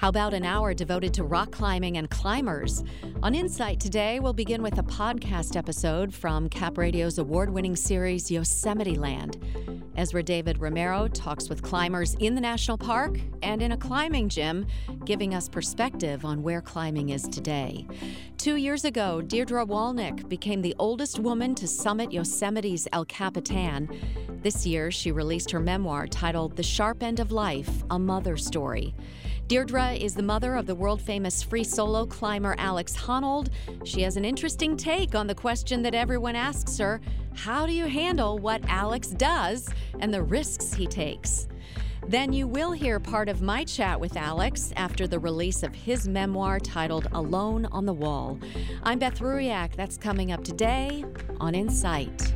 How about an hour devoted to rock climbing and climbers? On Insight today, we'll begin with a podcast episode from Cap Radio's award-winning series Yosemite Land. Ezra David Romero talks with climbers in the national park and in a climbing gym, giving us perspective on where climbing is today. 2 years ago, Deirdre Walnick became the oldest woman to summit Yosemite's El Capitan. This year, she released her memoir titled The Sharp End of Life, A Mother Story. Deirdre is the mother of the world-famous free solo climber Alex Honnold. She has an interesting take on the question that everyone asks her: how do you handle what Alex does and the risks he takes? Then you will hear part of my chat with Alex after the release of his memoir titled Alone on the Wall. I'm Beth Ruiak. That's coming up today on Insight.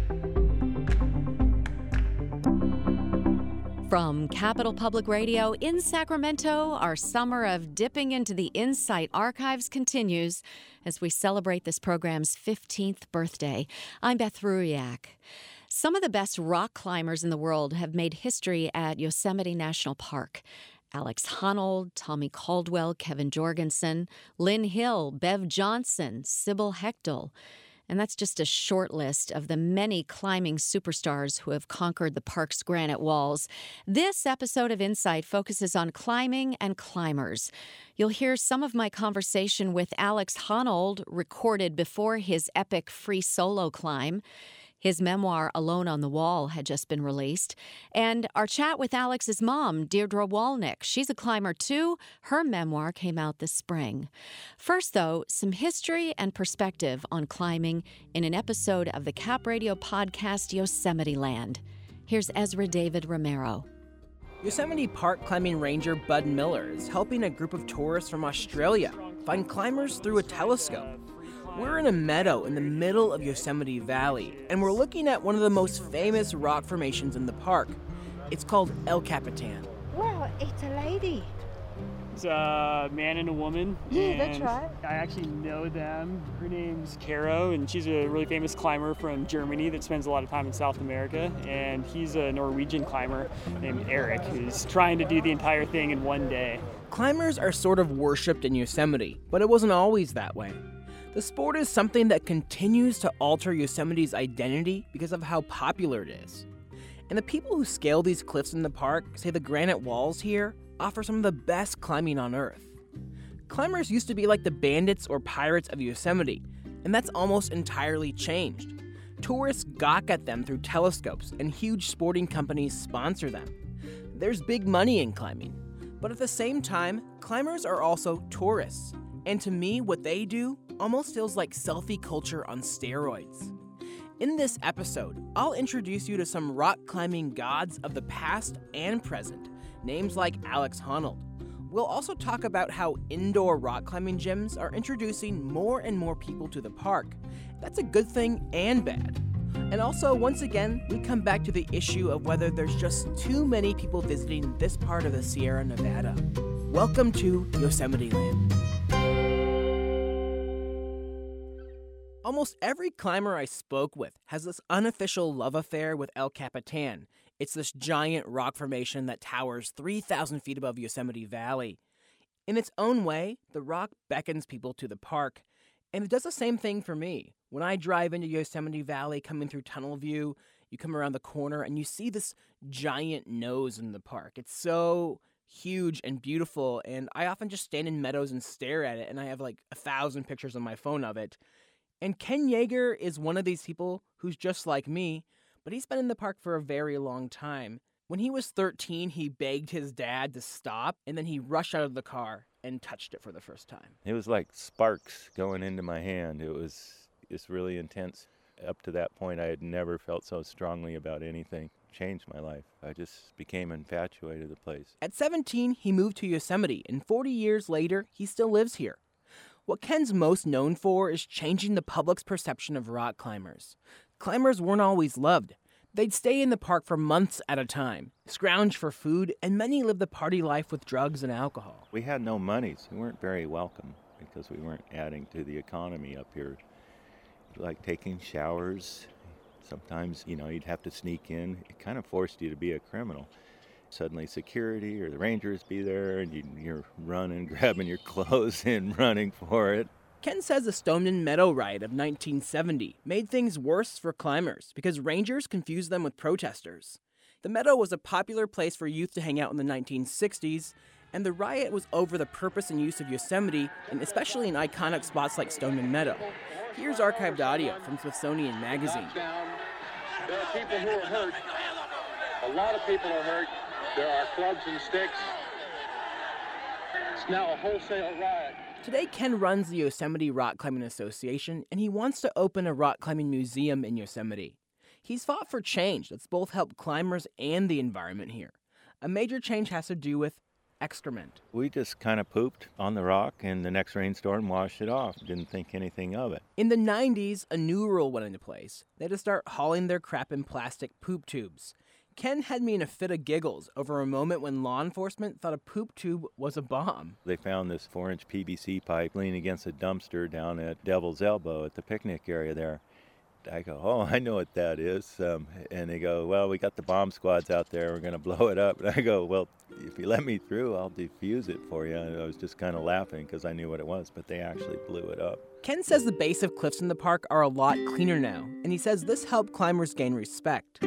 From Capital Public Radio in Sacramento, our summer of dipping into the Insight archives continues as we celebrate this program's 15th birthday. I'm Beth Ruiak. Some of the best rock climbers in the world have made history at Yosemite National Park. Alex Honnold, Tommy Caldwell, Kevin Jorgensen, Lynn Hill, Bev Johnson, Sybil Hechtel. And that's just a short list of the many climbing superstars who have conquered the park's granite walls. This episode of Insight focuses on climbing and climbers. You'll hear some of my conversation with Alex Honnold, recorded before his epic free solo climb. His memoir, Alone on the Wall, had just been released. And our chat with Alex's mom, Deirdre Walnick. She's a climber, too. Her memoir came out this spring. First, though, some history and perspective on climbing in an episode of the Cap Radio podcast Yosemite Land. Here's Ezra David Romero. Yosemite Park climbing ranger Bud Miller is helping a group of tourists from Australia find climbers through a telescope. We're in a meadow in the middle of Yosemite Valley, and we're looking at one of the most famous rock formations in the park. It's called El Capitan. Wow, it's a lady. It's a man and a woman. Yeah, that's right. I actually know them. Her name's Caro, and she's a really famous climber from Germany that spends a lot of time in South America. And he's a Norwegian climber named Eric, who's trying to do the entire thing in one day. Climbers are sort of worshipped in Yosemite, but it wasn't always that way. The sport is something that continues to alter Yosemite's identity because of how popular it is. And the people who scale these cliffs in the park say the granite walls here offer some of the best climbing on Earth. Climbers used to be like the bandits or pirates of Yosemite, and that's almost entirely changed. Tourists gawk at them through telescopes, and huge sporting companies sponsor them. There's big money in climbing, but at the same time, climbers are also tourists. And to me, what they do almost feels like selfie culture on steroids. In this episode, I'll introduce you to some rock climbing gods of the past and present, names like Alex Honnold. We'll also talk about how indoor rock climbing gyms are introducing more and more people to the park. That's a good thing and bad. And also, once again, we come back to the issue of whether there's just too many people visiting this part of the Sierra Nevada. Welcome to Yosemite Land. Almost every climber I spoke with has this unofficial love affair with El Capitan. It's this giant rock formation that towers 3,000 feet above Yosemite Valley. In its own way, the rock beckons people to the park, and it does the same thing for me. When I drive into Yosemite Valley coming through Tunnel View, you come around the corner and you see this giant nose in the park. It's so huge and beautiful, and I often just stand in meadows and stare at it, and I have like 1,000 pictures on my phone of it. And Ken Yeager is one of these people who's just like me, but he's been in the park for a very long time. When he was 13, he begged his dad to stop, and then he rushed out of the car and touched it for the first time. It was like sparks going into my hand. It was really intense. Up to that point, I had never felt so strongly about anything. Changed my life. I just became infatuated with the place. At 17, he moved to Yosemite, and 40 years later, he still lives here. What Ken's most known for is changing the public's perception of rock climbers. Climbers weren't always loved. They'd stay in the park for months at a time, scrounge for food, and many lived the party life with drugs and alcohol. We had no money, so we weren't very welcome because we weren't adding to the economy up here. Like taking showers. Sometimes, you'd have to sneak in. It kind of forced you to be a criminal. suddenly security or the rangers be there, and you're running, grabbing your clothes and running for it. Ken says the Stoneman Meadow riot of 1970 made things worse for climbers because rangers confused them with protesters. The meadow was a popular place for youth to hang out in the 1960s, and the riot was over the purpose and use of Yosemite, and especially in iconic spots like Stoneman Meadow. Here's archived audio from Smithsonian Magazine. There are people who are hurt. A lot of people are hurt. There are clubs and sticks. It's now a wholesale riot. Today, Ken runs the Yosemite Rock Climbing Association, and he wants to open a rock climbing museum in Yosemite. He's fought for change that's both helped climbers and the environment here. A major change has to do with excrement. We just kind of pooped on the rock, and the next rainstorm washed it off. Didn't think anything of it. In the 90s, a new rule went into place. They had to start hauling their crap in plastic poop tubes. Ken had me in a fit of giggles over a moment when law enforcement thought a poop tube was a bomb. They found this 4-inch PVC pipe leaning against a dumpster down at Devil's Elbow at the picnic area there. I go, oh, I know what that is. And they go, well, we got the bomb squads out there. We're going to blow it up. And I go, well, if you let me through, I'll defuse it for you. And I was just kind of laughing because I knew what it was, but they actually blew it up. Ken says the base of cliffs in the park are a lot cleaner now, and he says this helped climbers gain respect.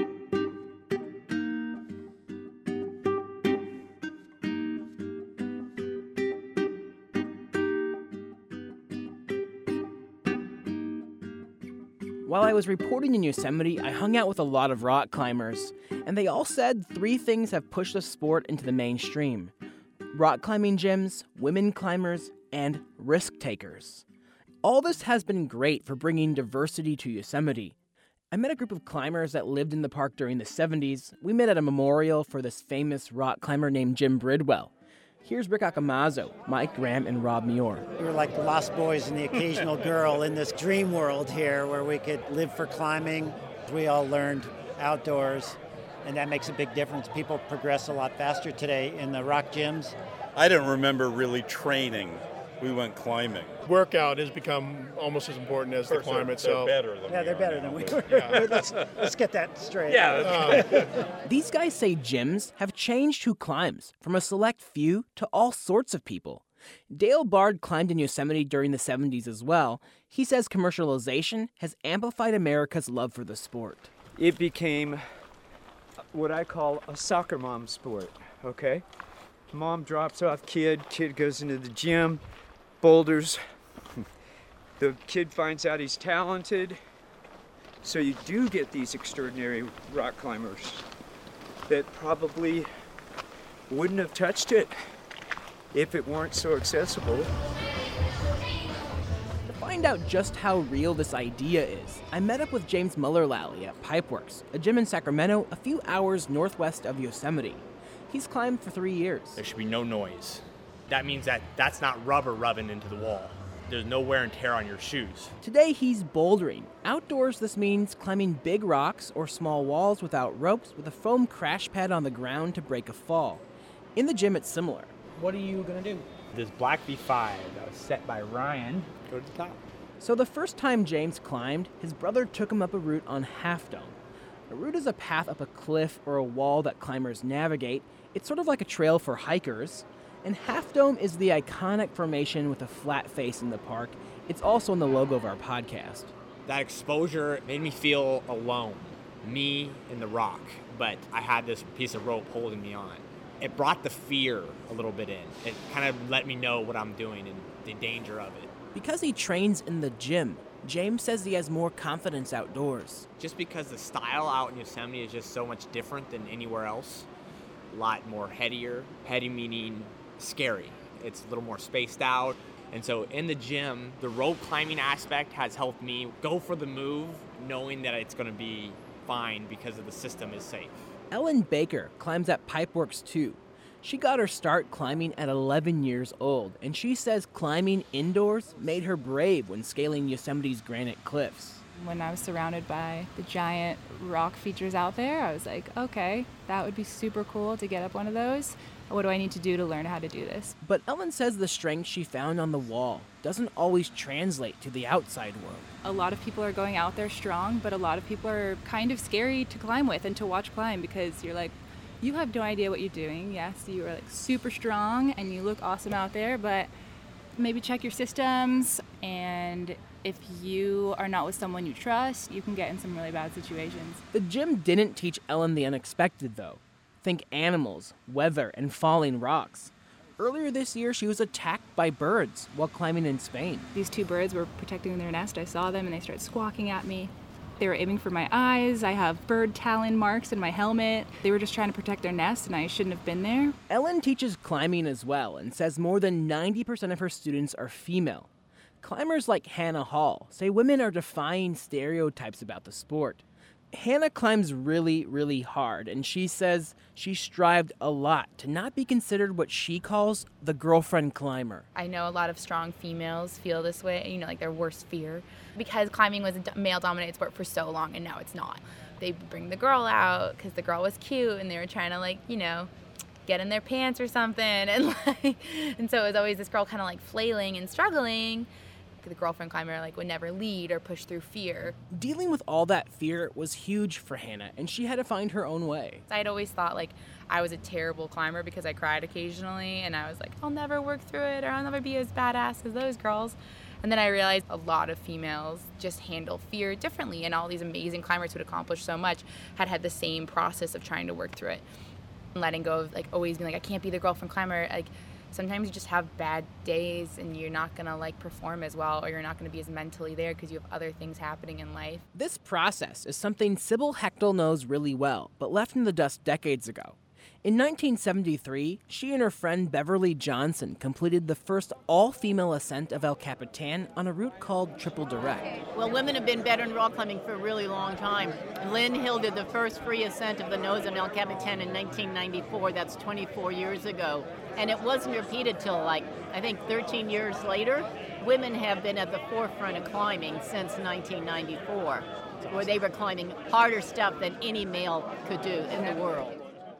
While I was reporting in Yosemite, I hung out with a lot of rock climbers, and they all said 3 things have pushed the sport into the mainstream: rock climbing gyms, women climbers, and risk takers. All this has been great for bringing diversity to Yosemite. I met a group of climbers that lived in the park during the 70s. We met at a memorial for this famous rock climber named Jim Bridwell. Here's Rick Accomazzo, Mike Graham, and Rob Muir. We were like the Lost Boys and the occasional girl in this dream world here where we could live for climbing. We all learned outdoors, and that makes a big difference. People progress a lot faster today in the rock gyms. I don't remember really training. We went climbing. Workout has become almost as important as the climb itself. They're better than they're better than we were. Yeah. Let's get that straight. These guys say gyms have changed who climbs, from a select few to all sorts of people. Dale Bard climbed in Yosemite during the 70s as well. He says commercialization has amplified America's love for the sport. It became what I call a soccer mom sport, okay? Mom drops off kid goes into the gym, boulders. The kid finds out he's talented. So you do get these extraordinary rock climbers that probably wouldn't have touched it if it weren't so accessible. To find out just how real this idea is, I met up with James Muller-Lally at Pipeworks, a gym in Sacramento a few hours northwest of Yosemite. He's climbed for 3 years. There should be no noise. That means that's not rubber rubbing into the wall. There's no wear and tear on your shoes. Today he's bouldering. Outdoors, this means climbing big rocks or small walls without ropes with a foam crash pad on the ground to break a fall. In the gym, it's similar. What are you going to do? This Black V5 that was set by Ryan. Go to the top. So the first time James climbed, his brother took him up a route on Half Dome. A route is a path up a cliff or a wall that climbers navigate. It's sort of like a trail for hikers. And Half Dome is the iconic formation with a flat face in the park. It's also in the logo of our podcast. That exposure made me feel alone, me and the rock, but I had this piece of rope holding me on. It brought the fear a little bit in. It kind of let me know what I'm doing and the danger of it. Because he trains in the gym, James says he has more confidence outdoors. Just because the style out in Yosemite is just so much different than anywhere else. A lot more headier. Heady meaning scary. It's a little more spaced out. And so in the gym, the rope climbing aspect has helped me go for the move, knowing that it's going to be fine because of the system is safe. Ellen Baker climbs at Pipeworks too. She got her start climbing at 11 years old, and she says climbing indoors made her brave when scaling Yosemite's granite cliffs. When I was surrounded by the giant rock features out there, I was like, okay, that would be super cool to get up one of those. What do I need to do to learn how to do this? But Ellen says the strength she found on the wall doesn't always translate to the outside world. A lot of people are going out there strong, but a lot of people are kind of scary to climb with and to watch climb because you're like, You have no idea what you're doing. Yes, you are like super strong and you look awesome out there, but maybe check your systems, and if you are not with someone you trust, you can get in some really bad situations. The gym didn't teach Ellen the unexpected, though. Think animals, weather, and falling rocks. Earlier this year, she was attacked by birds while climbing in Spain. These 2 birds were protecting their nest. I saw them and they started squawking at me. They were aiming for my eyes. I have bird talon marks in my helmet. They were just trying to protect their nest, and I shouldn't have been there. Ellen teaches climbing as well and says more than 90% of her students are female. Climbers like Hannah Hall say women are defying stereotypes about the sport. Hannah climbs really, really hard, and she says she strived a lot to not be considered what she calls the girlfriend climber. I know a lot of strong females feel this way, like their worst fear, because climbing was a male-dominated sport for so long, and now it's not. They bring the girl out because the girl was cute, and they were trying to, get in their pants or something, and so it was always this girl kind of flailing and struggling. The girlfriend climber would never lead or push through fear. Dealing with all that fear was huge for Hannah, and she had to find her own way. I'd always thought I was a terrible climber because I cried occasionally, and I was like, I'll never work through it, or I'll never be as badass as those girls. And then I realized a lot of females just handle fear differently, and all these amazing climbers who'd accomplished so much had the same process of trying to work through it. And letting go of always being I can't be the girlfriend climber. Sometimes you just have bad days and you're not gonna perform as well, or you're not gonna be as mentally there because you have other things happening in life. This process is something Sybil Hechtel knows really well, but left in the dust decades ago. In 1973, she and her friend Beverly Johnson completed the first all-female ascent of El Capitan on a route called Triple Direct. Well, women have been better in rock climbing for a really long time. Lynn Hill did the first free ascent of the nose on El Capitan in 1994. That's 24 years ago. And it wasn't repeated till I think 13 years later. Women have been at the forefront of climbing since 1994, where they were climbing harder stuff than any male could do in the world.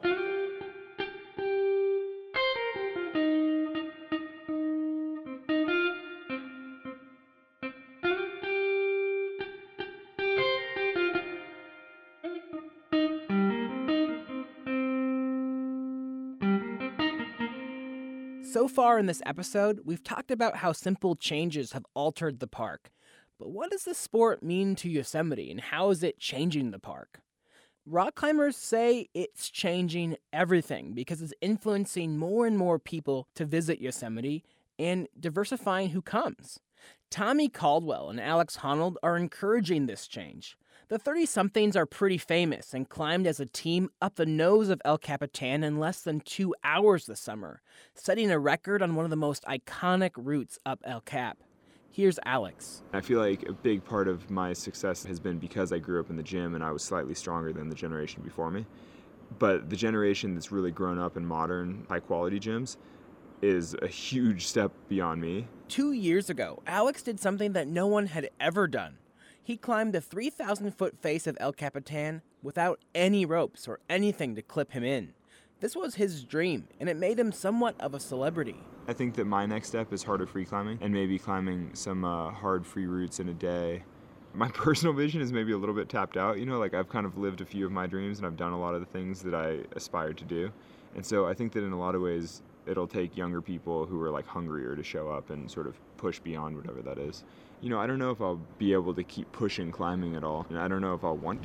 So far in this episode, we've talked about how simple changes have altered the park. But what does the sport mean to Yosemite, and how is it changing the park? Rock climbers say it's changing everything because it's influencing more and more people to visit Yosemite and diversifying who comes. Tommy Caldwell and Alex Honnold are encouraging this change. The 30-somethings are pretty famous and climbed as a team up the nose of El Capitan in less than 2 hours this summer, setting a record on one of the most iconic routes up El Cap. Here's Alex. I feel like a big part of my success has been because I grew up in the gym and I was slightly stronger than the generation before me. But the generation that's really grown up in modern, high-quality gyms is a huge step beyond me. 2 years ago, Alex did something that no one had ever done. He climbed the 3,000-foot face of El Capitan without any ropes or anything to clip him in. This was his dream, and it made him somewhat of a celebrity. I think that my next step is harder free climbing, and maybe climbing some hard free routes in a day. My personal vision is maybe a little bit tapped out, I've kind of lived a few of my dreams, and I've done a lot of the things that I aspired to do. And so I think that in a lot of ways, it'll take younger people who are hungrier to show up and sort of push beyond whatever that is. I don't know if I'll be able to keep pushing climbing at all, and I don't know if I'll want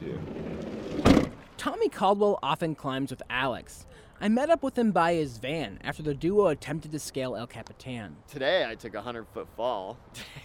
to. Tommy Caldwell often climbs with Alex. I met up with him by his van after the duo attempted to scale El Capitan. Today I took a 100-foot fall.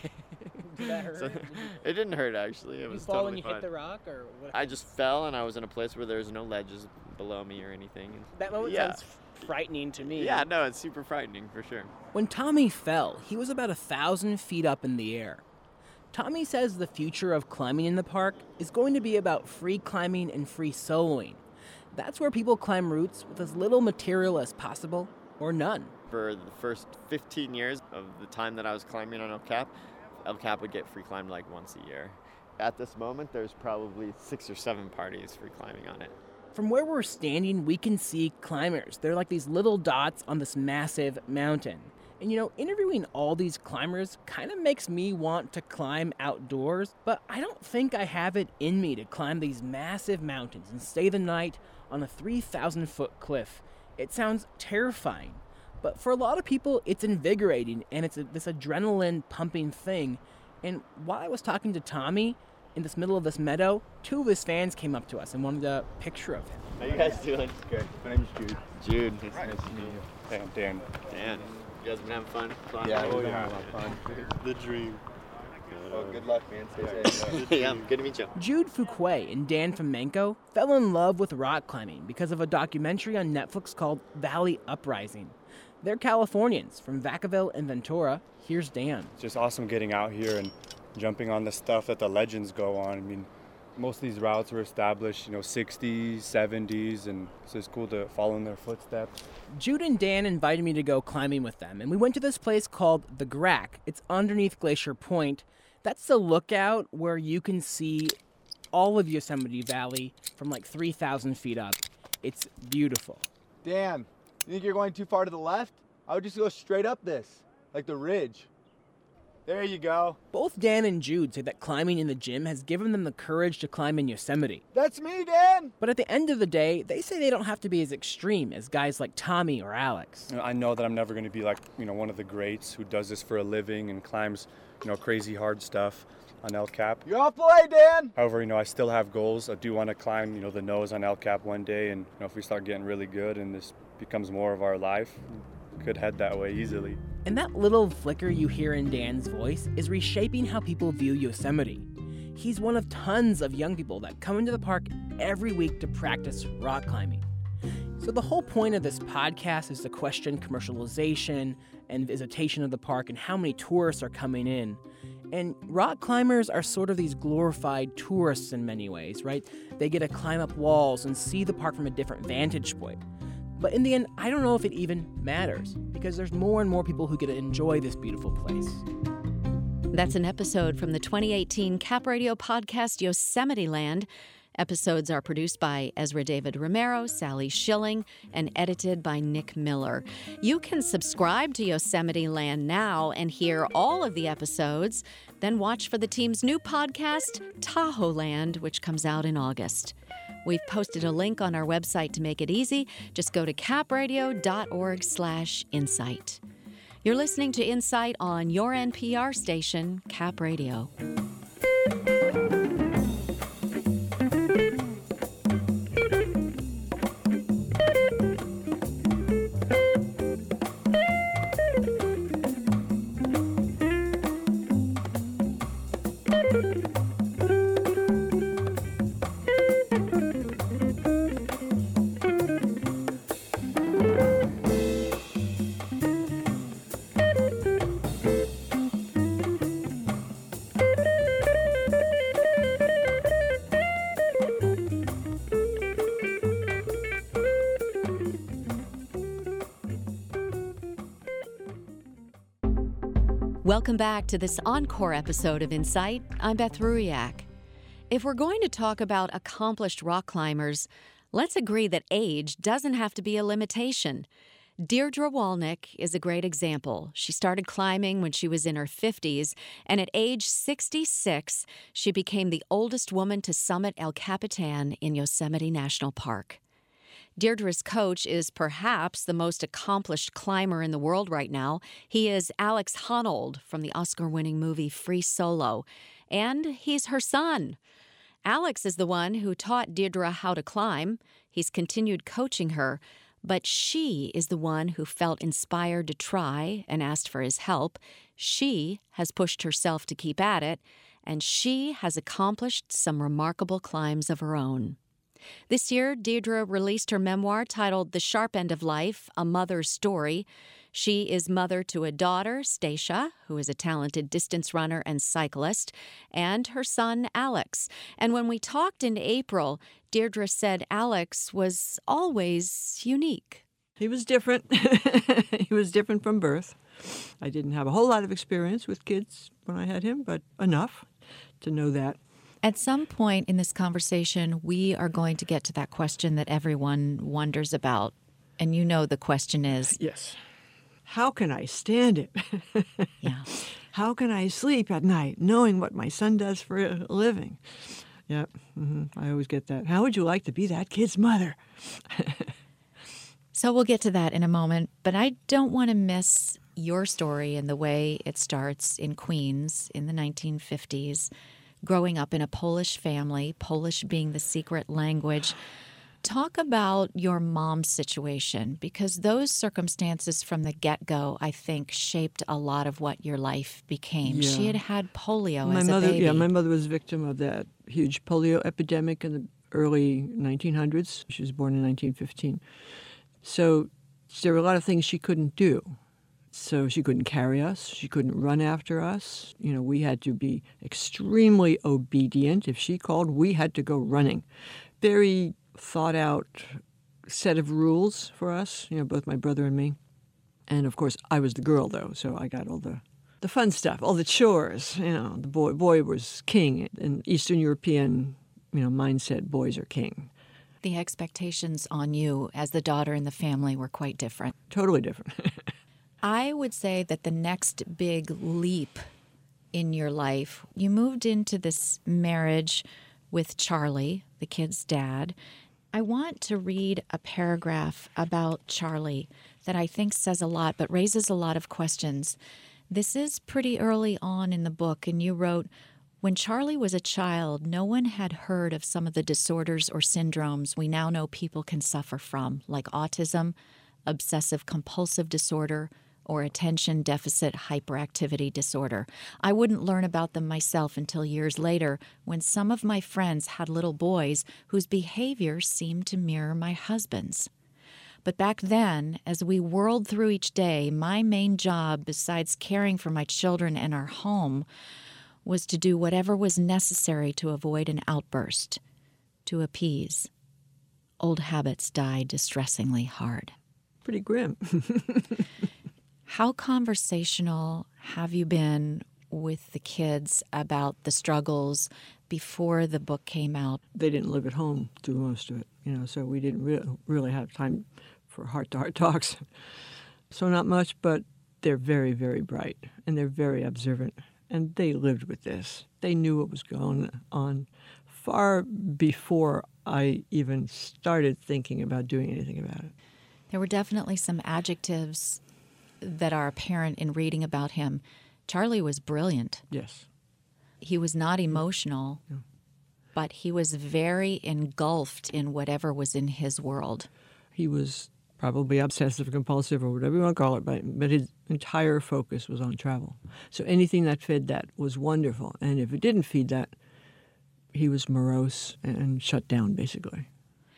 Did that hurt? It didn't hurt, actually. It was fall totally when you fine. hit the rock, or what? I just fell, and I was in a place where there was no ledges below me or anything. That moment sounds frightening to me. Yeah, no, it's super frightening for sure. When Tommy fell, he was about 1,000 feet up in the air. Tommy says the future of climbing in the park is going to be about free climbing and free soloing. That's where people climb routes with as little material as possible, or none. For the first 15 years of the time that I was climbing on El Cap would get free climbed once a year. At this moment, there's probably 6 or 7 parties free climbing on it. From where we're standing, we can see climbers. They're like these little dots on this massive mountain. And interviewing all these climbers kind of makes me want to climb outdoors, but I don't think I have it in me to climb these massive mountains and stay the night on a 3,000-foot cliff. It sounds terrifying, but for a lot of people, it's invigorating, and it's this adrenaline-pumping thing. And while I was talking to Tommy in this middle of this meadow, 2 of his fans came up to us and wanted a picture of him. How you guys doing? Good. My name's Jude. Jude. Nice to meet you. Dan. Dan. You guys been having fun? Yeah, we've been having a lot of fun. The dream. Well, good luck, man. Stay safe. Yeah, good to meet you. Jude Fuquay and Dan Fomenko fell in love with rock climbing because of a documentary on Netflix called Valley Uprising. They're Californians from Vacaville and Ventura. Here's Dan. It's just awesome getting out here and jumping on the stuff that the legends go on. I mean, most of these routes were established, 60s, 70s, and so it's cool to follow in their footsteps. Jude and Dan invited me to go climbing with them, and we went to this place called the Grack. It's underneath Glacier Point. That's the lookout where you can see all of Yosemite Valley from like 3,000 feet up. It's beautiful. Dan, you think you're going too far to the left? I would just go straight up this, like the ridge. There you go. Both Dan and Jude say that climbing in the gym has given them the courage to climb in Yosemite. That's me, Dan! But at the end of the day, they say they don't have to be as extreme as guys like Tommy or Alex. I know that I'm never going to be like, one of the greats who does this for a living and climbs, crazy hard stuff on El Cap. You're off the way, Dan! However, I still have goals. I do want to climb, the nose on El Cap one day, and if we start getting really good and this becomes more of our life, we could head that way easily. And that little flicker you hear in Dan's voice is reshaping how people view Yosemite. He's one of tons of young people that come into the park every week to practice rock climbing. So the whole point of this podcast is to question commercialization and visitation of the park and how many tourists are coming in. And rock climbers are sort of these glorified tourists in many ways, right? They get to climb up walls and see the park from a different vantage point. But in the end, I don't know if it even matters, because there's more and more people who get to enjoy this beautiful place. That's an episode from the 2018 Cap Radio podcast Yosemite Land. Episodes are produced by Ezra David Romero, Sally Schilling, and edited by Nick Miller. You can subscribe to Yosemite Land now and hear all of the episodes. Then watch for the team's new podcast, Tahoe Land, which comes out in August. We've posted a link on our website to make it easy. Just go to capradio.org/insight. You're listening to Insight on your NPR station, Cap Radio. Welcome back to this encore episode of Insight. I'm Beth Ruiak. If we're going to talk about accomplished rock climbers, let's agree that age doesn't have to be a limitation. Deirdre Walnick is a great example. She started climbing when she was in her 50s, and at age 66, she became the oldest woman to summit El Capitan in Yosemite National Park. Deirdre's coach is perhaps the most accomplished climber in the world right now. He is Alex Honnold from the Oscar-winning movie Free Solo, and he's her son. Alex is the one who taught Deirdre how to climb. He's continued coaching her, but she is the one who felt inspired to try and asked for his help. She has pushed herself to keep at it, and she has accomplished some remarkable climbs of her own. This year, Deirdre released her memoir titled The Sharp End of Life, A Mother's Story. She is mother to a daughter, Stacia, who is a talented distance runner and cyclist, and her son, Alex. And when we talked in April, Deirdre said Alex was always unique. He was different. He was different from birth. I didn't have a whole lot of experience with kids when I had him, but enough to know that. At some point in this conversation, we are going to get to that question that everyone wonders about. And you know the question is... Yes. how can I stand it? Yeah. How can I sleep at night knowing what my son does for a living? Yep. I always get that. How would you like to be that kid's mother? So we'll get to that in a moment, but I don't want to miss your story and the way it starts in Queens in the 1950s, growing up in a Polish family, Polish being the secret language. Talk about your mom's situation, because those circumstances from the get-go, I think, shaped a lot of what your life became. Yeah. She had had polio My as mother, a baby. Yeah, my mother was a victim of that huge polio epidemic in the early 1900s. She was born in 1915. So there were a lot of things she couldn't do. So she couldn't carry us. She couldn't run after us. You know, we had to be extremely obedient. If she called, we had to go running. Very thought out set of rules for us, you know, both my brother and me. And of course, I was the girl though, so I got all the fun stuff, all the chores. You know, the boy was king. In Eastern European, you know, mindset, boys are king. The expectations on you as the daughter in the family were quite different. Totally different. I would say that the next big leap in your life, you moved into this marriage with Charlie, the kid's dad. I want to read a paragraph about Charlie that I think says a lot but raises a lot of questions. This is pretty early on in the book, and you wrote, "When Charlie was a child, no one had heard of some of the disorders or syndromes we now know people can suffer from, like autism, obsessive-compulsive disorder, or attention deficit hyperactivity disorder. I wouldn't learn about them myself until years later, when some of my friends had little boys whose behavior seemed to mirror my husband's. But back then, as we whirled through each day, my main job, besides caring for my children and our home, was to do whatever was necessary to avoid an outburst, to appease. Old habits die distressingly hard." Pretty grim. How conversational have you been with the kids about the struggles before the book came out? They didn't live at home through most of it, you know, so we didn't really have time for heart-to-heart talks. So not much, but they're very, very bright, and they're very observant, and they lived with this. They knew what was going on far before I even started thinking about doing anything about it. There were definitely some adjectives that are apparent in reading about him. Charlie was brilliant. Yes. He was not emotional, but he was very engulfed in whatever was in his world. He was probably obsessive compulsive or whatever you want to call it, but his entire focus was on travel. So anything that fed that was wonderful. And if it didn't feed that, he was morose and shut down, basically.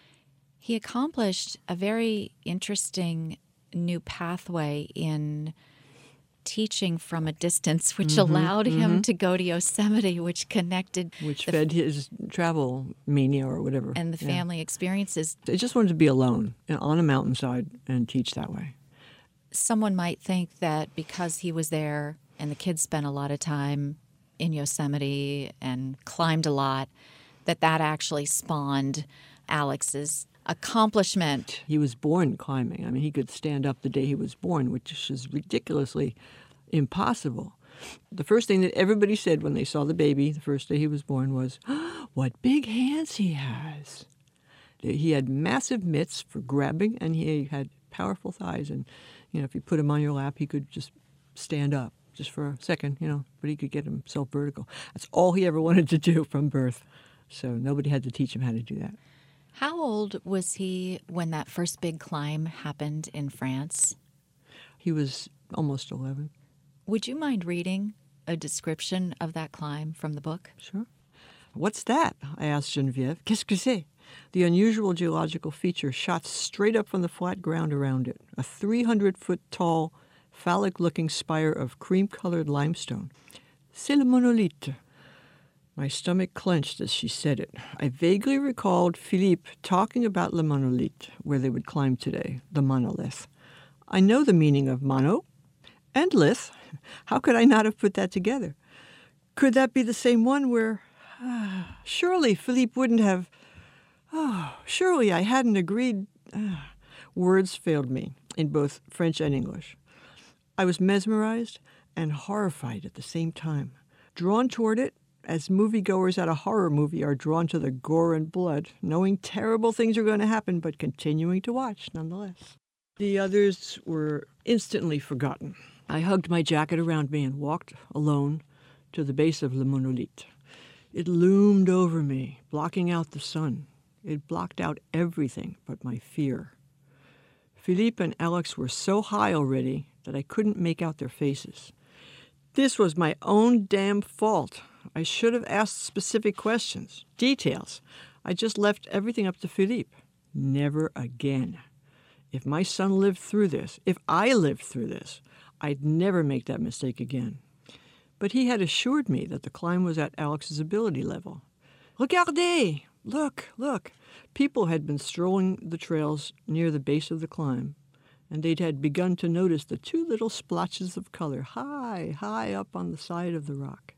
He accomplished a very interesting new pathway in teaching from a distance, which allowed him to go to Yosemite, which connected... Which fed his travel mania or whatever. And the family experiences. They just wanted to be alone on a mountainside and teach that way. Someone might think that because he was there and the kids spent a lot of time in Yosemite and climbed a lot, that actually spawned Alex's accomplishment. He was born climbing. I mean, he could stand up the day he was born, which is ridiculously impossible. The first thing that everybody said when they saw the baby the first day he was born was, "Oh, what big hands he has." He had massive mitts for grabbing, and he had powerful thighs. And, you know, if you put him on your lap, he could just stand up just for a second, you know, but he could get himself vertical. That's all he ever wanted to do from birth. So nobody had to teach him how to do that. How old was he when that first big climb happened in France? He was almost 11. Would you mind reading a description of that climb from the book? Sure. "What's that?" I asked Geneviève. "Qu'est-ce que c'est?" The unusual geological feature shot straight up from the flat ground around it, a 300-foot-tall, phallic-looking spire of cream-colored limestone. "C'est le monolithe." My stomach clenched as she said it. I vaguely recalled Philippe talking about Le Monolithe, where they would climb today, the monolith. I know the meaning of mono and lith. How could I not have put that together? Could that be the same one where... surely Philippe wouldn't have... surely I hadn't agreed... Words failed me in both French and English. I was mesmerized and horrified at the same time, drawn toward it as moviegoers at a horror movie are drawn to the gore and blood, knowing terrible things are going to happen, but continuing to watch nonetheless. The others were instantly forgotten. I hugged my jacket around me and walked alone to the base of Le Monolith. It loomed over me, blocking out the sun. It blocked out everything but my fear. Philippe and Alex were so high already that I couldn't make out their faces. This was my own damn fault. I should have asked specific questions, details. I just left everything up to Philippe. Never again. If my son lived through this, if I lived through this, I'd never make that mistake again. But he had assured me that the climb was at Alex's ability level. Regardez! Look, look. People had been strolling the trails near the base of the climb, and they had begun to notice the two little splotches of color high, high up on the side of the rock.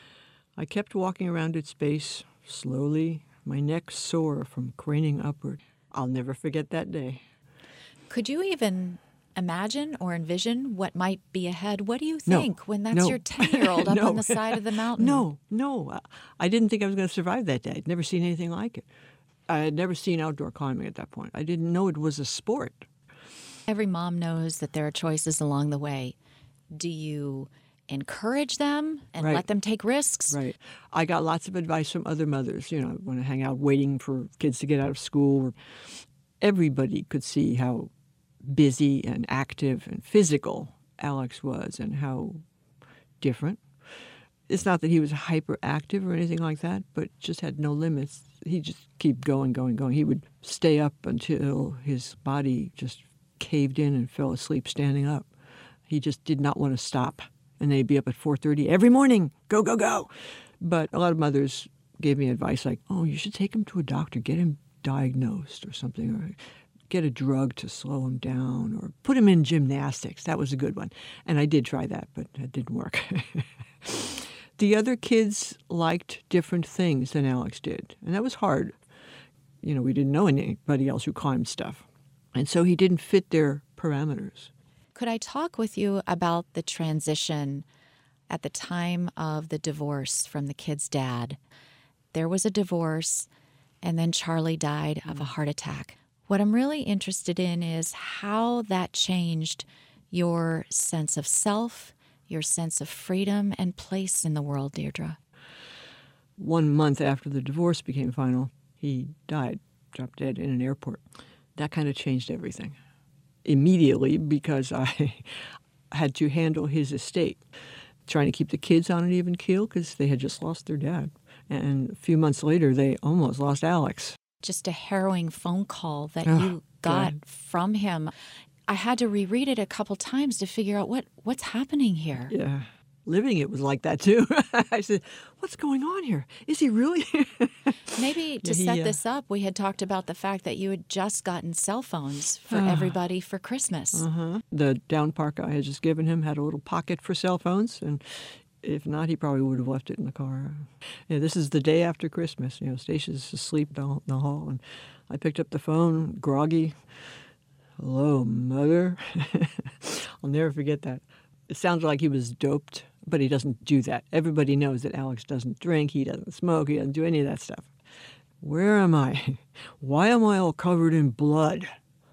I kept walking around its base, slowly, my neck sore from craning upward. I'll never forget that day. Could you even imagine or envision what might be ahead? What do you think when that's your 10-year-old up on the side of the mountain? No. I didn't think I was going to survive that day. I'd never seen anything like it. I had never seen outdoor climbing at that point. I didn't know it was a sport. Every mom knows that there are choices along the way. Do you encourage them and let them take risks? Right. I got lots of advice from other mothers. You know, when I hang out waiting for kids to get out of school. Everybody could see how busy and active and physical Alex was and how different. It's not that he was hyperactive or anything like that, but just had no limits. He'd just keep going. He would stay up until his body just caved in and fell asleep standing up. He just did not want to stop. And they'd be up at 4:30 every morning. Go, go, go. But a lot of mothers gave me advice like, oh, you should take him to a doctor, get him diagnosed or something, or get a drug to slow him down, or put him in gymnastics. That was a good one. And I did try that, but it didn't work. The other kids liked different things than Alex did, and that was hard. You know, we didn't know anybody else who climbed stuff. And so he didn't fit their parameters. Could I talk with you about the transition at the time of the divorce from the kid's dad? There was a divorce, and then Charlie died of a heart attack. What I'm really interested in is how that changed your sense of self, your sense of freedom and place in the world, Deirdre. 1 month after the divorce became final, he died, dropped dead in an airport. That kind of changed everything. Immediately, because I had to handle his estate, trying to keep the kids on an even keel because they had just lost their dad. And a few months later, they almost lost Alex. Just a harrowing phone call that you got from him. I had to reread it a couple times to figure out what's happening here. Yeah. Living it was like that, too. I said, what's going on here? Is he really? Maybe to set this up, we had talked about the fact that you had just gotten cell phones for everybody for Christmas. The down park I had just given him had a little pocket for cell phones, and if not, he probably would have left it in the car. Yeah, this is the day after Christmas. You know, Stacia's asleep down the hall, and I picked up the phone, groggy. Hello, Mother. I'll never forget that. It sounded like he was doped, but he doesn't do that. Everybody knows that Alex doesn't drink, he doesn't smoke, he doesn't do any of that stuff. Where am I? Why am I all covered in blood?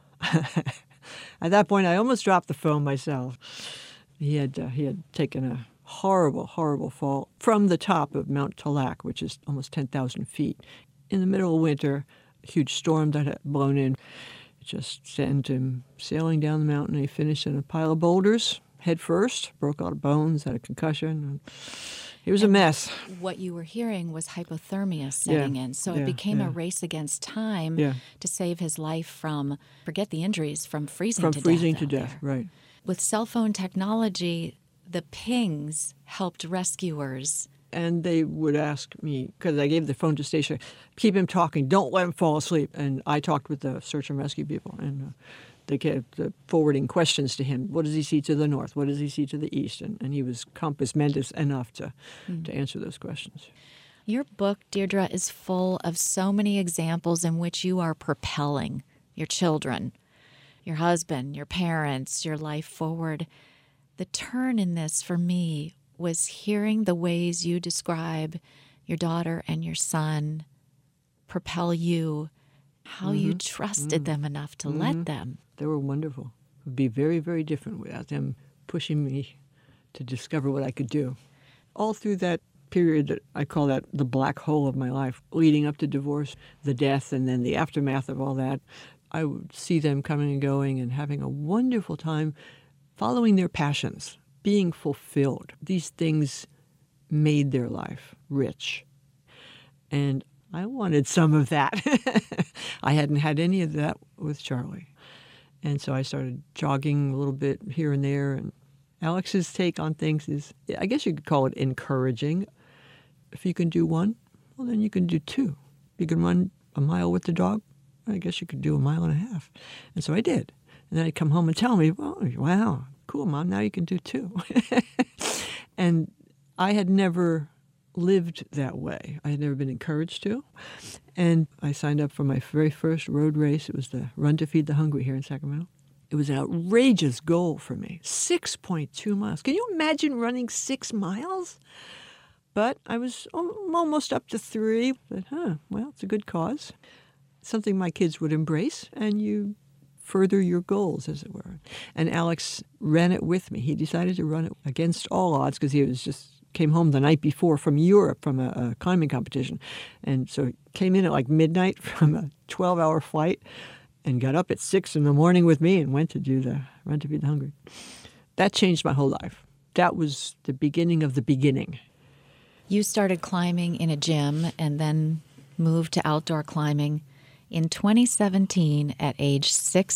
At that point, I almost dropped the phone myself. He had taken a horrible, horrible fall from the top of Mount Tallac, which is almost 10,000 feet. In the middle of winter, a huge storm that had blown in. It just sent him sailing down the mountain. He finished in a pile of boulders, head first, broke all the bones, had a concussion. It was a mess. What you were hearing was hypothermia setting in. So it became a race against time to save his life from, forget the injuries, from freezing to death. From freezing to death, right. With cell phone technology, the pings helped rescuers. And they would ask me, because I gave the phone to Stacia, keep him talking, don't let him fall asleep. And I talked with the search and rescue people, and they kept forwarding questions to him. What does he see to the north? What does he see to the east? And he was compass mentis enough to answer those questions. Your book, Deirdre, is full of so many examples in which you are propelling your children, your husband, your parents, your life forward. The turn in this for me was hearing the ways you describe your daughter and your son propel you, how you trusted them enough to let them. They were wonderful. It would be very, very different without them pushing me to discover what I could do. All through that period that I call that the black hole of my life, leading up to divorce, the death, and then the aftermath of all that, I would see them coming and going and having a wonderful time following their passions, being fulfilled. These things made their life rich. And I wanted some of that. I hadn't had any of that with Charlie. And so I started jogging a little bit here and there. And Alex's take on things is, I guess you could call it encouraging. If you can do one, well, then you can do two. You can run a mile with the dog, I guess you could do a mile and a half. And so I did. And then I'd come home and tell me, well, wow, cool, Mom, now you can do two. And I had never lived that way. I had never been encouraged to. And I signed up for my very first road race. It was the Run to Feed the Hungry here in Sacramento. It was an outrageous goal for me, 6.2 miles. Can you imagine running 6 miles? But I was almost up to 3. But, well, it's a good cause. Something my kids would embrace, and you further your goals, as it were. And Alex ran it with me. He decided to run it against all odds because he was just came home the night before from Europe from a climbing competition. And so he came in at like midnight from a 12-hour flight and got up at 6 in the morning with me and went to do the Run to Feed the Hungry. That changed my whole life. That was the beginning of the beginning. You started climbing in a gym and then moved to outdoor climbing in 2017 at age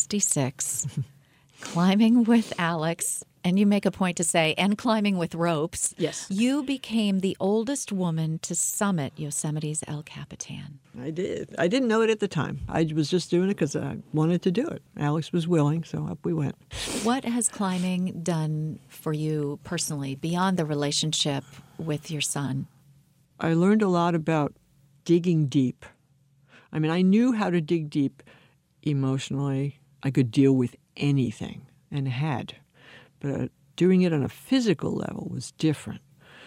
66, climbing with Alex. And you make a point to say, and climbing with ropes. Yes. You became the oldest woman to summit Yosemite's El Capitan. I did. I didn't know it at the time. I was just doing it because I wanted to do it. Alex was willing, so up we went. What has climbing done for you personally, beyond the relationship with your son? I learned a lot about digging deep. I mean, I knew how to dig deep emotionally. I could deal with anything, and had. But doing it on a physical level was different.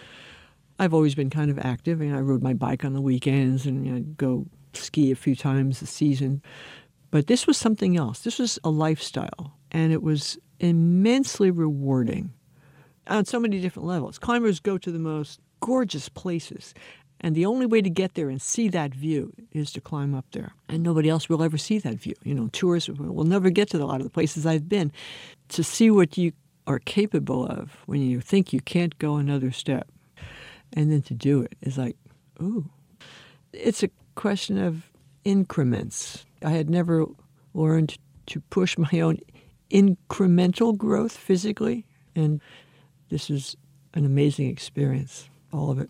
I've always been kind of active, and I rode my bike on the weekends, and I'd go ski a few times a season. But this was something else. This was a lifestyle, and it was immensely rewarding on so many different levels. Climbers go to the most gorgeous places, and the only way to get there and see that view is to climb up there. And nobody else will ever see that view. You know, tourists will never get to a lot of the places I've been. To see what you are capable of when you think you can't go another step, and then to do it is like, ooh. It's a question of increments. I had never learned to push my own incremental growth physically, and this is an amazing experience, all of it.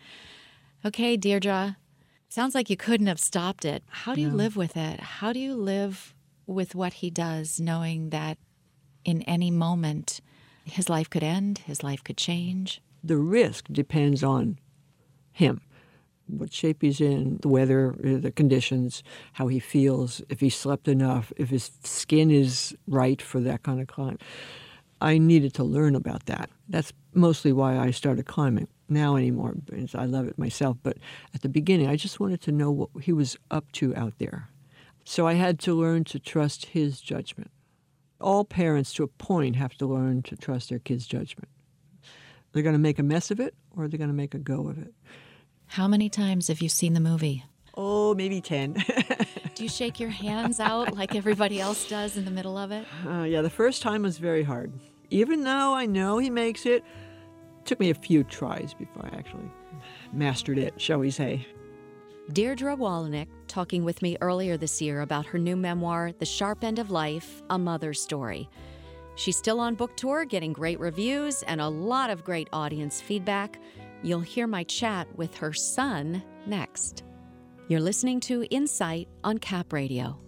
Okay, Deirdre, sounds like you couldn't have stopped it. How do you live with it? How do you live with what he does, knowing that in any moment his life could end, his life could change? The risk depends on him, what shape he's in, the weather, the conditions, how he feels, if he slept enough, if his skin is right for that kind of climb. I needed to learn about that. That's mostly why I started climbing. Now anymore, because I love it myself. But at the beginning, I just wanted to know what he was up to out there. So I had to learn to trust his judgment. All parents, to a point, have to learn to trust their kids' judgment. They're going to make a mess of it, or they're going to make a go of it. How many times have you seen the movie? Oh, maybe 10. Do you shake your hands out like everybody else does in the middle of it? Yeah, the first time was very hard. Even though I know he makes it, it took me a few tries before I actually mastered it, shall we say. Deirdre Wolinick talking with me earlier this year about her new memoir, The Sharp End of Life, A Mother's Story. She's still on book tour, getting great reviews and a lot of great audience feedback. You'll hear my chat with her son next. You're listening to Insight on Cap Radio.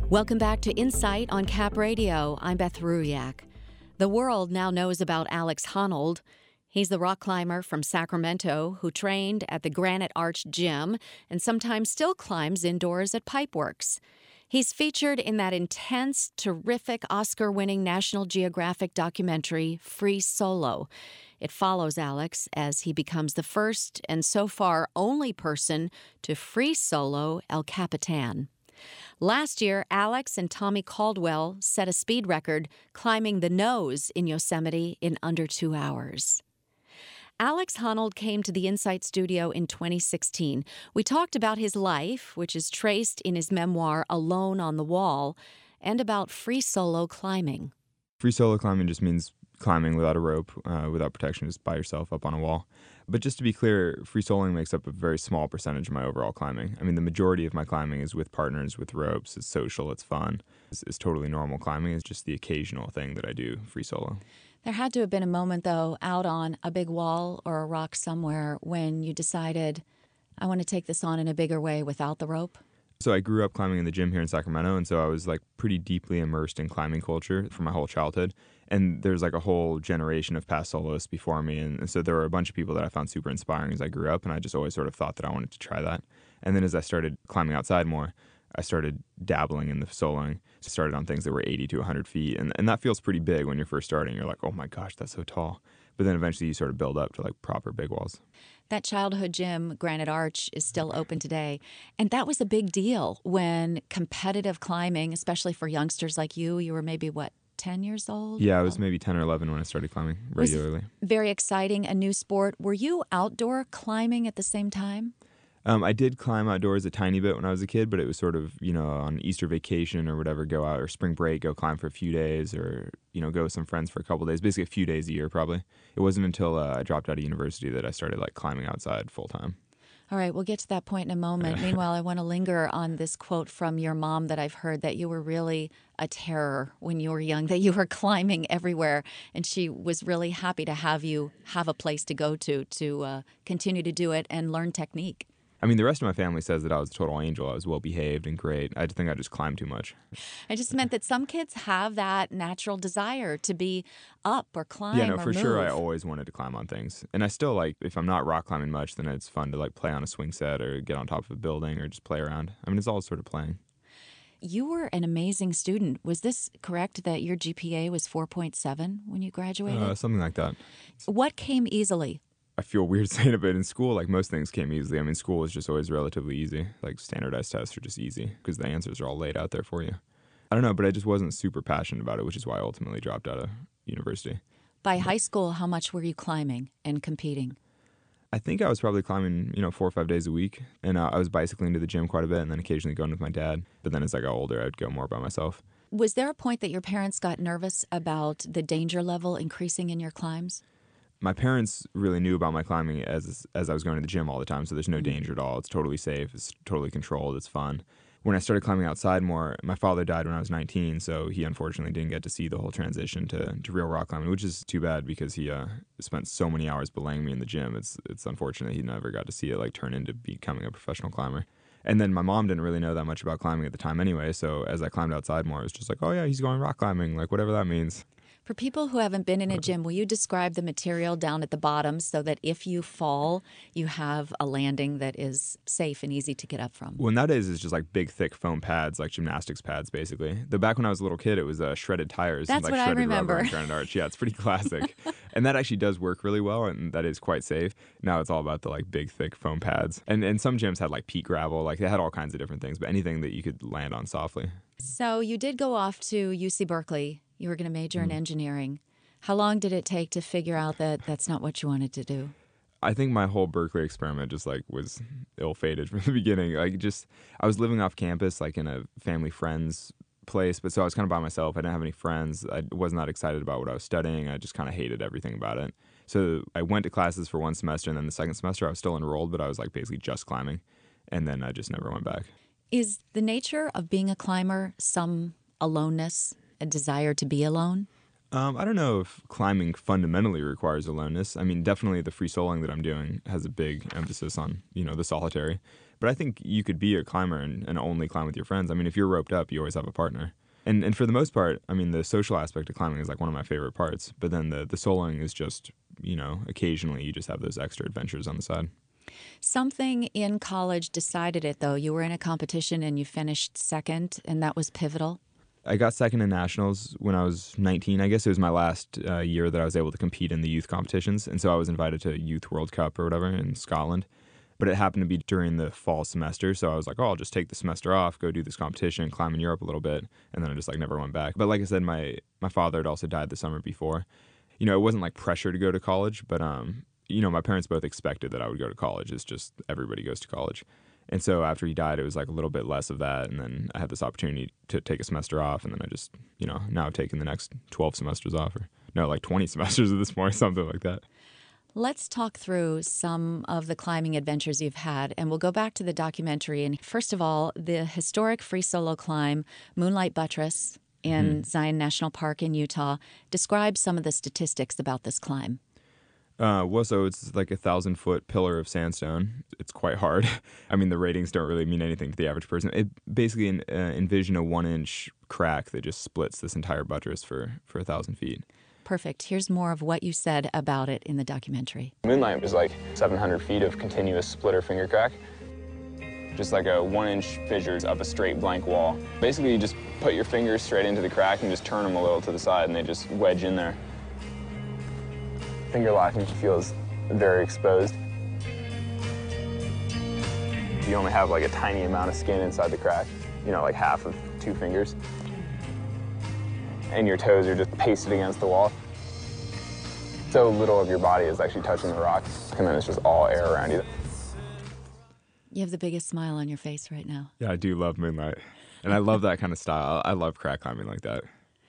Welcome back to Insight on Cap Radio. I'm Beth Ruyak. The world now knows about Alex Honnold. He's the rock climber from Sacramento who trained at the Granite Arch Gym and sometimes still climbs indoors at Pipeworks. He's featured in that intense, terrific Oscar-winning National Geographic documentary, Free Solo. It follows Alex as he becomes the first and so far only person to free solo El Capitan. Last year, Alex and Tommy Caldwell set a speed record climbing the nose in Yosemite in under 2 hours. Alex Honnold came to the Insight studio in 2016. We talked about his life, which is traced in his memoir, Alone on the Wall, and about free solo climbing. Free solo climbing just means climbing without a rope, without protection, just by yourself up on a wall. But just to be clear, free soloing makes up a very small percentage of my overall climbing. I mean, the majority of my climbing is with partners, with ropes. It's social, it's fun. It's totally normal climbing. It's just the occasional thing that I do free solo. There had to have been a moment, though, out on a big wall or a rock somewhere when you decided, I want to take this on in a bigger way without the rope. So I grew up climbing in the gym here in Sacramento, and so I was like pretty deeply immersed in climbing culture for my whole childhood. And there's like a whole generation of past soloists before me, and so there were a bunch of people that I found super inspiring as I grew up, and I just always sort of thought that I wanted to try that. And then as I started climbing outside more, I started dabbling in the soloing. Started on things that were 80 to 100 feet, and that feels pretty big when you're first starting. You're like, oh my gosh, that's so tall. But then eventually you sort of build up to like proper big walls. That childhood gym, Granite Arch, is still open today. And that was a big deal when competitive climbing, especially for youngsters like you were maybe, 10 years old? Yeah, I was maybe 10 or 11 when I started climbing regularly. Very exciting, a new sport. Were you outdoor climbing at the same time? I did climb outdoors a tiny bit when I was a kid, but it was sort of, on Easter vacation or whatever, go out, or spring break, go climb for a few days, or, go with some friends for a couple days, basically a few days a year probably. It wasn't until I dropped out of university that I started like climbing outside full time. All right, we'll get to that point in a moment. Meanwhile, I want to linger on this quote from your mom that I've heard, that you were really a terror when you were young, that you were climbing everywhere, and she was really happy to have you have a place to go to continue to do it and learn technique. I mean, the rest of my family says that I was a total angel. I was well-behaved and great. I think I just climbed too much. I just meant that some kids have that natural desire to be up or climb or move. Yeah, no, for sure, I always wanted to climb on things. And I still, like, if I'm not rock climbing much, then it's fun to, like, play on a swing set or get on top of a building or just play around. I mean, it's all sort of playing. You were an amazing student. Was this correct that your GPA was 4.7 when you graduated? Something like that. What came easily? I feel weird saying it, but in school, like, most things came easily. I mean, school was just always relatively easy. Like, standardized tests are just easy because the answers are all laid out there for you. I don't know, but I just wasn't super passionate about it, which is why I ultimately dropped out of university. By high school, how much were you climbing and competing? I think I was probably climbing, 4 or 5 days a week. And I was bicycling to the gym quite a bit and then occasionally going with my dad. But then as I got older, I'd go more by myself. Was there a point that your parents got nervous about the danger level increasing in your climbs? My parents really knew about my climbing as I was going to the gym all the time, so there's no danger at all. It's totally safe. It's totally controlled. It's fun. When I started climbing outside more, my father died when I was 19, so he unfortunately didn't get to see the whole transition to real rock climbing, which is too bad because he spent so many hours belaying me in the gym. It's unfortunate he never got to see it turn into becoming a professional climber. And then my mom didn't really know that much about climbing at the time anyway, so as I climbed outside more, it was just like, oh yeah, he's going rock climbing, whatever that means. For people who haven't been in a gym, will you describe the material down at the bottom so that if you fall, you have a landing that is safe and easy to get up from? Well, nowadays it's just big, thick foam pads, like gymnastics pads, basically. Back when I was a little kid, it was shredded tires. That's and what shredded I remember. Rubber and Granite Arch. Yeah, it's pretty classic. And that actually does work really well, and that is quite safe. Now it's all about the big, thick foam pads. And some gyms had peat gravel. They had all kinds of different things, but anything that you could land on softly. So you did go off to UC Berkeley. You were going to major in engineering. How long did it take to figure out that that's not what you wanted to do? I think my whole Berkeley experiment just was ill-fated from the beginning. I was living off campus, in a family friend's place, but so I was kind of by myself. I didn't have any friends. I was not excited about what I was studying. I just kind of hated everything about it. So I went to classes for one semester, and then the second semester I was still enrolled, but I was basically just climbing. And then I just never went back. Is the nature of being a climber some aloneness, a desire to be alone? I don't know if climbing fundamentally requires aloneness. I mean, definitely the free soloing that I'm doing has a big emphasis on, the solitary. But I think you could be a climber and only climb with your friends. I mean, if you're roped up, you always have a partner. And for the most part, I mean, the social aspect of climbing is like one of my favorite parts. But then the soloing is just, occasionally you just have those extra adventures on the side. Something in college decided it, though. You were in a competition and you finished second, and that was pivotal. I got second in nationals when I was 19. I guess it was my last year that I was able to compete in the youth competitions. And so I was invited to Youth World Cup or whatever in Scotland. But it happened to be during the fall semester. So I was like, I'll just take the semester off, go do this competition, climb in Europe a little bit. And then I just never went back. But like I said, my father had also died the summer before. It wasn't like pressure to go to college, but my parents both expected that I would go to college. It's just everybody goes to college. And so after he died, it was a little bit less of that. And then I had this opportunity to take a semester off. And then I just, now I've taken the next 12 semesters off. Or no, 20 semesters at this point, something like that. Let's talk through some of the climbing adventures you've had. And we'll go back to the documentary. And first of all, the historic free solo climb, Moonlight Buttress in Zion National Park in Utah. Describe some of the statistics about this climb. So it's like a 1,000-foot pillar of sandstone. It's quite hard. I mean, the ratings don't really mean anything to the average person. It basically envision a 1-inch crack that just splits this entire buttress for 1,000 feet. Perfect. Here's more of what you said about it in the documentary. Moonlight was 700 feet of continuous splitter finger crack. Just like a 1-inch fissures of a straight blank wall. Basically, you just put your fingers straight into the crack and just turn them a little to the side and they just wedge in there. Finger locking feels very exposed. You only have a tiny amount of skin inside the crack, half of 2 fingers. And your toes are just pasted against the wall. So little of your body is actually touching the rock, and then it's just all air around you. You have the biggest smile on your face right now. Yeah, I do love Moonlight. And I love that kind of style. I love crack climbing like that.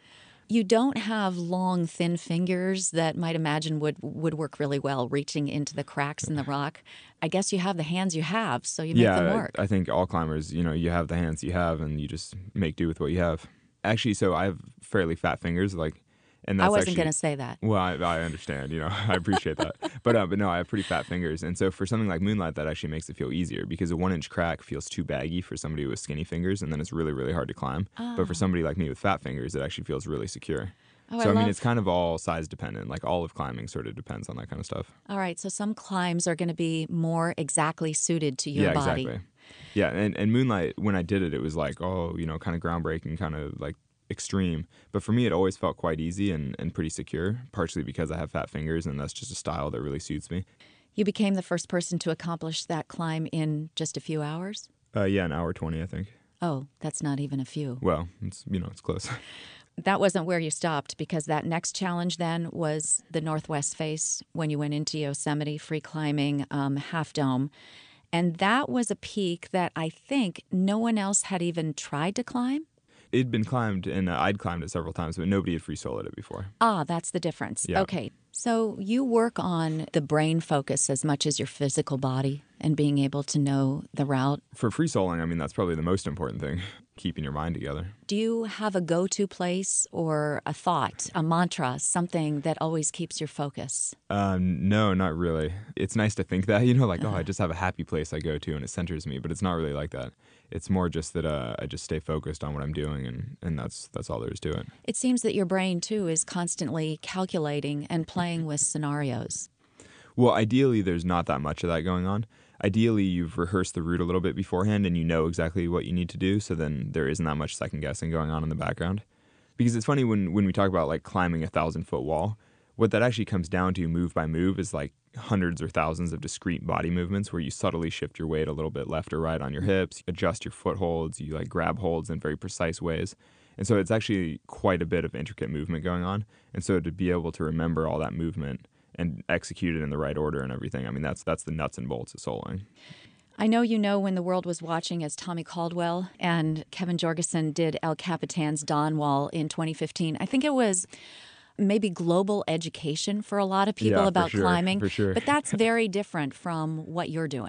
You don't have long, thin fingers that might imagine would work really well reaching into the cracks in the rock. I guess you have the hands you have, so you make them work. I think all climbers, you have the hands you have, and you just make do with what you have. Actually, so I have fairly fat fingers, and that's I wasn't going to say that. Well, I understand, I appreciate that. But no, I have pretty fat fingers. And so for something like Moonlight, that actually makes it feel easier because a 1-inch crack feels too baggy for somebody with skinny fingers, and then it's really, really hard to climb. But for somebody like me with fat fingers, it actually feels really secure. Oh, so, I mean, it's kind of all size dependent. All of climbing sort of depends on that kind of stuff. All right, so some climbs are going to be more exactly suited to your body. Exactly. Yeah, and Moonlight, when I did it, it was kind of groundbreaking, kind of extreme. But for me, it always felt quite easy and pretty secure, partially because I have fat fingers, and that's just a style that really suits me. You became the first person to accomplish that climb in just a few hours? Yeah, an hour 20, I think. Oh, that's not even a few. Well, it's close. That wasn't where you stopped, because that next challenge then was the Northwest Face when you went into Yosemite, free climbing, Half Dome. And that was a peak that I think no one else had even tried to climb. It'd been climbed, and I'd climbed it several times, but nobody had free soloed it before. Ah, that's the difference. Yeah. Okay, so you work on the brain focus as much as your physical body and being able to know the route. For free soloing, I mean, that's probably the most important thing, keeping your mind together. Do you have a go-to place or a thought, a mantra, something that always keeps your focus? No, not really. It's nice to think that, I just have a happy place I go to and it centers me, but it's not really like that. It's more just that I just stay focused on what I'm doing, and that's all there is to it. It seems that your brain, too, is constantly calculating and playing with scenarios. Well, ideally, there's not that much of that going on. Ideally, you've rehearsed the route a little bit beforehand, and you know exactly what you need to do, so then there isn't that much second-guessing going on in the background. Because it's funny when we talk about, climbing a 1,000-foot wall, what that actually comes down to move by move is hundreds or thousands of discrete body movements where you subtly shift your weight a little bit left or right on your hips, adjust your footholds, you grab holds in very precise ways. And so it's actually quite a bit of intricate movement going on. And so to be able to remember all that movement and execute it in the right order and everything, I mean, that's the nuts and bolts of soloing. I know you know when the world was watching as Tommy Caldwell and Kevin Jorgensen did El Capitan's Dawn Wall in 2015. I think it was maybe global education for a lot of people about climbing. For sure. But that's very different from what you're doing.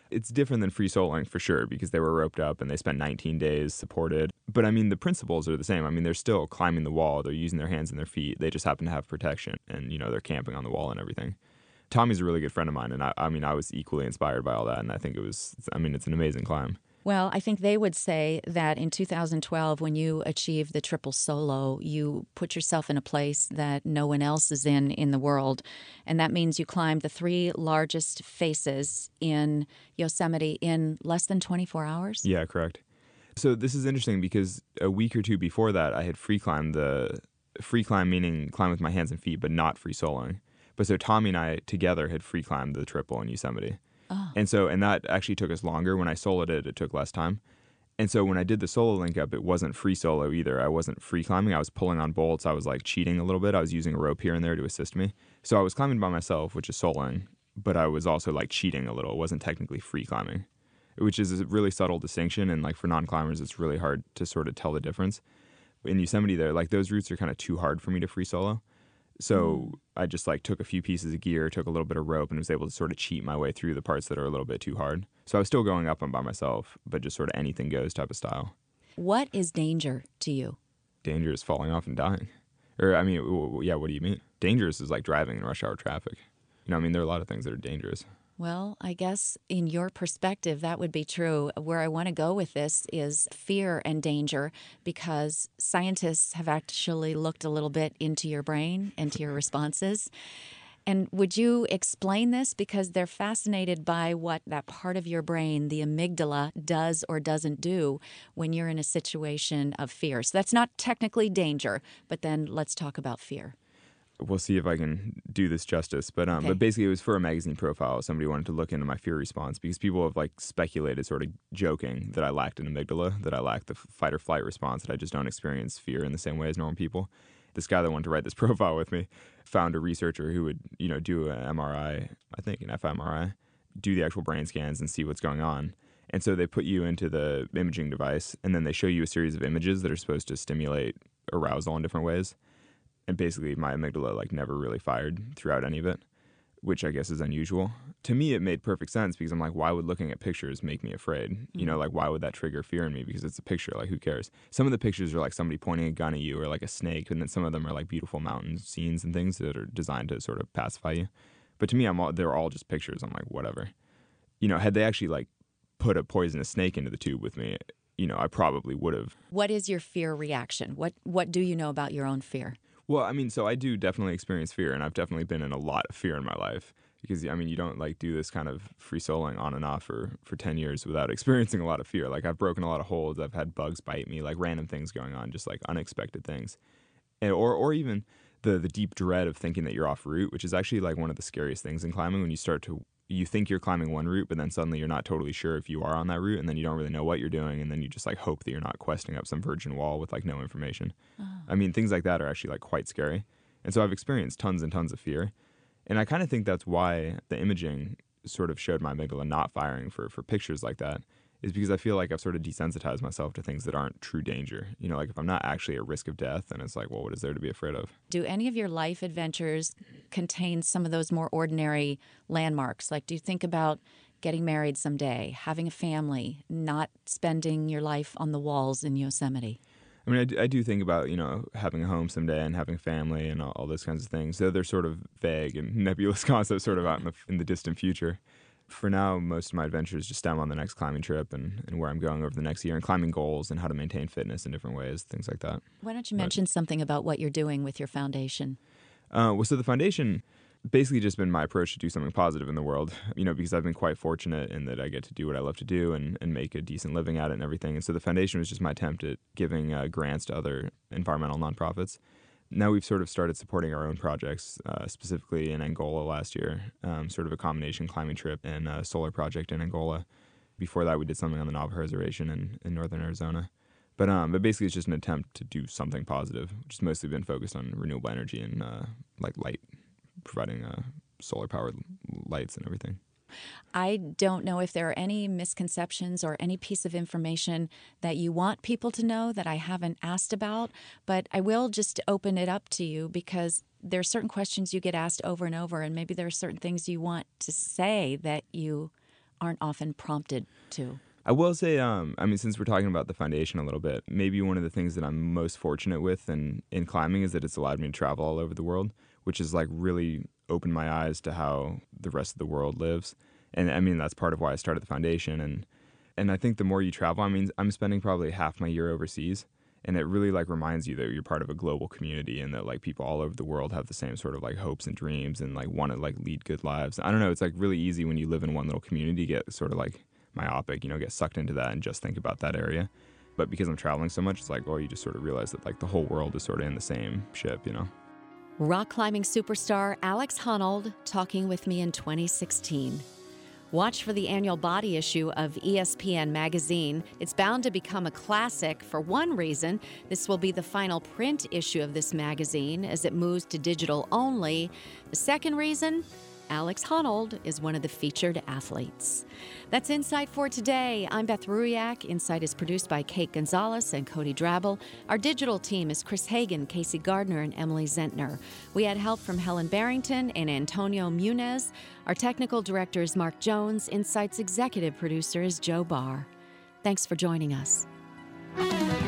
It's different than free soloing for sure, because they were roped up and they spent 19 days supported. But I mean, the principles are the same. I mean, they're still climbing the wall. They're using their hands and their feet. They just happen to have protection, and, you know, they're camping on the wall and everything. Tommy's a really good friend of mine, and I was equally inspired by all that, and I think it's an amazing climb. Well, I think they would say that in 2012, when you achieved the triple solo, you put yourself in a place that no one else is in the world. And that means you climbed the 3 largest faces in Yosemite in less than 24 hours? Yeah, correct. So this is interesting because a week or two before that, I had free climb meaning climb with my hands and feet, but not free soloing. But so Tommy and I together had free climbed the triple in Yosemite. Oh. And that actually took us longer. When I soloed it, it took less time. And so when I did the solo link up, it wasn't free solo either. I wasn't free climbing. I was pulling on bolts. I was like cheating a little bit. I was using a rope here and there to assist me. So I was climbing by myself, which is soloing, but I was also like cheating a little. It wasn't technically free climbing, which is a really subtle distinction. And like for non-climbers, it's really hard to sort of tell the difference. In Yosemite there, like those routes are kind of too hard for me to free solo. So I just like took a few pieces of gear, took a little bit of rope, and was able to sort of cheat my way through the parts that are a little bit too hard. So I was still going up and by myself, but just sort of anything goes type of style. What is danger to you? Danger is falling off and dying. Or, I mean, yeah, what do you mean? Dangerous is like driving in rush hour traffic. You know, I mean, there are a lot of things that are dangerous. Well, I guess in your perspective, that would be true. Where I want to go with this is fear and danger, because scientists have actually looked a little bit into your brain, into your responses. And would you explain this? Because they're fascinated by what that part of your brain, the amygdala, does or doesn't do when you're in a situation of fear. So that's not technically danger, but then let's talk about fear. We'll see if I can do this justice. But Okay. but basically, it was for a magazine profile. Somebody wanted to look into my fear response because people have like speculated, sort of joking, that I lacked an amygdala, that I lacked the fight or flight response, that I just don't experience fear in the same way as normal people. This guy that wanted to write this profile with me found a researcher who would, you know, do an MRI, I think an fMRI, do the actual brain scans and see what's going on. And so they put you into the imaging device, and then they show you a series of images that are supposed to stimulate arousal in different ways. And basically, my amygdala like never really fired throughout any of it, which I guess is unusual. To me, it made perfect sense because I'm like, why would looking at pictures make me afraid? You know, like, why would that trigger fear in me? Because it's a picture. Like, who cares? Some of the pictures are like somebody pointing a gun at you or like a snake, and then some of them are like beautiful mountain scenes and things that are designed to sort of pacify you. But to me, they're all just pictures. I'm like, whatever. You know, had they actually like put a poisonous snake into the tube with me, you know, I probably would have. What is your fear reaction? What do you know about your own fear? Well, I mean, so I do definitely experience fear, and I've definitely been in a lot of fear in my life because, I mean, you don't like do this kind of free soloing on and off for 10 years without experiencing a lot of fear. Like, I've broken a lot of holds. I've had bugs bite me, like random things going on, just like unexpected things. And, or even the deep dread of thinking that you're off route, which is actually like one of the scariest things in climbing when you think you're climbing one route, but then suddenly you're not totally sure if you are on that route, and then you don't really know what you're doing, and then you just like hope that you're not questing up some virgin wall with like no information. I mean, things like that are actually like quite scary. And so I've experienced tons and tons of fear. And I kind of think that's why the imaging sort of showed my amygdala not firing for pictures like that, is because I feel like I've sort of desensitized myself to things that aren't true danger. You know, like if I'm not actually at risk of death, then it's like, well, what is there to be afraid of? Do any of your life adventures contain some of those more ordinary landmarks? Like, do you think about getting married someday, having a family, not spending your life on the walls in Yosemite? I mean, I do think about, you know, having a home someday and having a family and all those kinds of things. So they're sort of vague and nebulous concepts sort of out in the distant future. For now, most of my adventures just stem on the next climbing trip and where I'm going over the next year, and climbing goals and how to maintain fitness in different ways, things like that. Why don't you mention something about what you're doing with your foundation? Well, so the foundation basically just been my approach to do something positive in the world, you know, because I've been quite fortunate in that I get to do what I love to do and make a decent living at it and everything. And so the foundation was just my attempt at giving grants to other environmental nonprofits. Now we've sort of started supporting our own projects, specifically in Angola last year, sort of a combination climbing trip and a solar project in Angola. Before that, we did something on the Navajo Reservation in northern Arizona. But basically, it's just an attempt to do something positive, which has mostly been focused on renewable energy and like light, providing solar-powered lights and everything. I don't know if there are any misconceptions or any piece of information that you want people to know that I haven't asked about, but I will just open it up to you because there are certain questions you get asked over and over, and maybe there are certain things you want to say that you aren't often prompted to? I will say, since we're talking about the foundation a little bit, maybe one of the things that I'm most fortunate with in climbing is that it's allowed me to travel all over the world, which has like really opened my eyes to how the rest of the world lives. And I mean, that's part of why I started the foundation. And I think the more you travel, I'm spending probably half my year overseas. And it really like reminds you that you're part of a global community and that like people all over the world have the same sort of like hopes and dreams and like want to like lead good lives. I don't know. It's like really easy when you live in one little community to get sort of like myopic, get sucked into that and just think about that area. But because I'm traveling so much, it's like, you just sort of realize that like the whole world is sort of in the same ship, Rock climbing superstar Alex Honnold talking with me in 2016. Watch for the annual body issue of ESPN magazine. It's bound to become a classic for one reason. This will be the final print issue of this magazine as it moves to digital only. The second reason, Alex Honnold is one of the featured athletes. That's Insight for today. I'm Beth Ruyak. Insight is produced by Kate Gonzalez and Cody Drabble. Our digital team is Chris Hagan, Casey Gardner, and Emily Zentner. We had help from Helen Barrington and Antonio Munez. Our technical director is Mark Jones. Insight's executive producer is Joe Barr. Thanks for joining us.